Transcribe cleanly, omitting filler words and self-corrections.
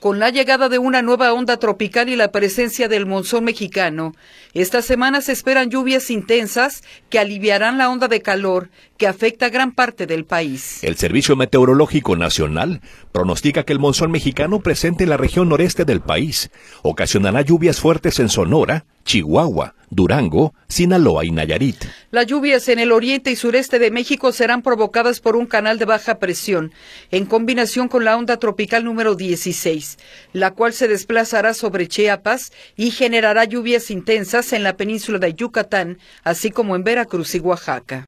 Con la llegada de una nueva onda tropical y la presencia del monzón mexicano, esta semana se esperan lluvias intensas que aliviarán la onda de calor que afecta a gran parte del país. El Servicio Meteorológico Nacional pronostica que el monzón mexicano presente en la región noreste del país ocasionará lluvias fuertes en Sonora, Chihuahua, Durango, Sinaloa y Nayarit. Las lluvias en el oriente y sureste de México serán provocadas por un canal de baja presión, en combinación con la onda tropical número 16, la cual se desplazará sobre Chiapas y generará lluvias intensas en la península de Yucatán, así como en Veracruz y Oaxaca.